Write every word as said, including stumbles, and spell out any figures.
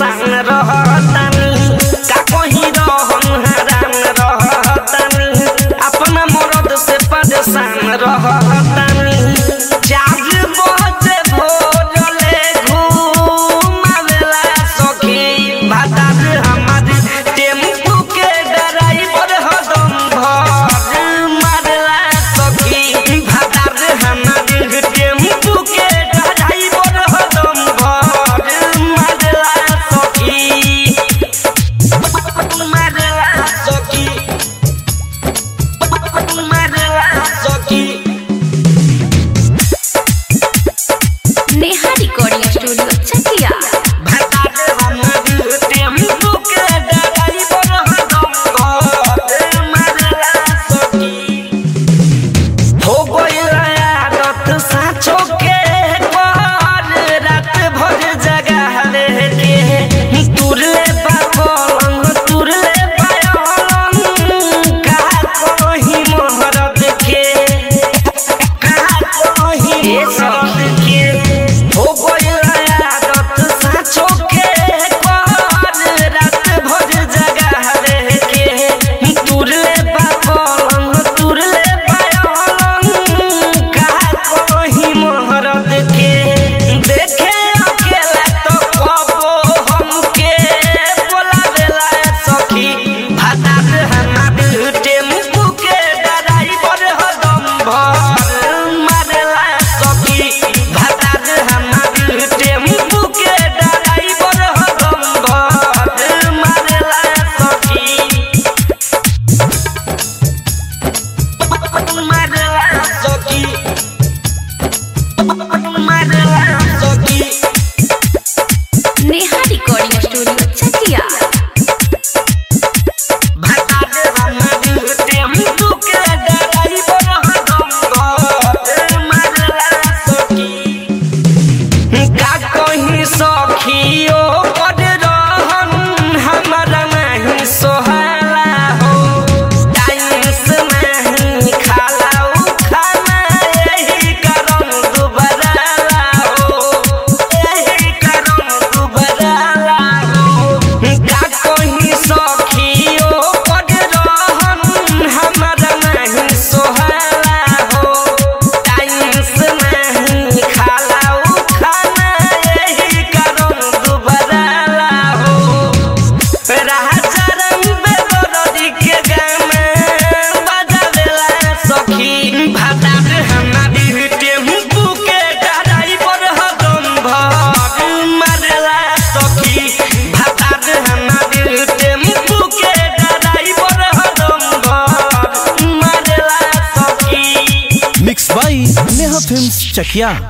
परेशान रहतानी का कहीं रहन हरान रहतानी अपना मरद से परेशान रहतानी चार बजे भोरले घुमावेला सखी भातार हमार टेम्पू के ड्राइवर हदम भर मारला सखी भातार हमार टेम्पू के ड्राइवर हदम भर मारला सखी मारला सखी मारला सखी। Neha recording studio Chakia. भातार हमार टेम्पू के ड्राइवर हदम भर मारला सखी। हो गइल आदत साँचो के पर रात भर जगावे के तुरले बा पलंग तुरले बा अलंग का कहीं मोहरत के का कहीं मोहरत के। हो गइल आदत साँचो के पर रात भर जगावे के तुरले बा पलंग तुरले बा अलंग का कहीं मोहरत के। देखे अकेला तो कबो हमके बोलावेला सखी भातार हमार टेम्पू के ड्राइवर हदम भर मारला सखी भातार हमार टेम्पू के ड्राइवर हदम भर मारला सखी मारला सखी मारला सखी। Neha recording studio Chakia. भातार हमार टेम्पू के ड्राइवर हदम भर मारला सखी। का कहीं सखियो पर रहन हमरा नहीं सोहला हो टाइम से नहीं खाला उ खाना यही कारण दुबराला हो यही कारण दुबराला हो। का कहीं सखियो पर रहन हमरा नहीं सोहला हो टाइम से नहीं खाला उ खाना यही कारण दुबराला हो। राजा रंग बेदर्दी के गाना बजावेला सखी भातार हमार टेम्पू के ड्राइवर हदम भर मारला सखी भातार हमार टेम्पू के ड्राइवर हदम भर मारला सखी। Mix by Neha Films Chakiya.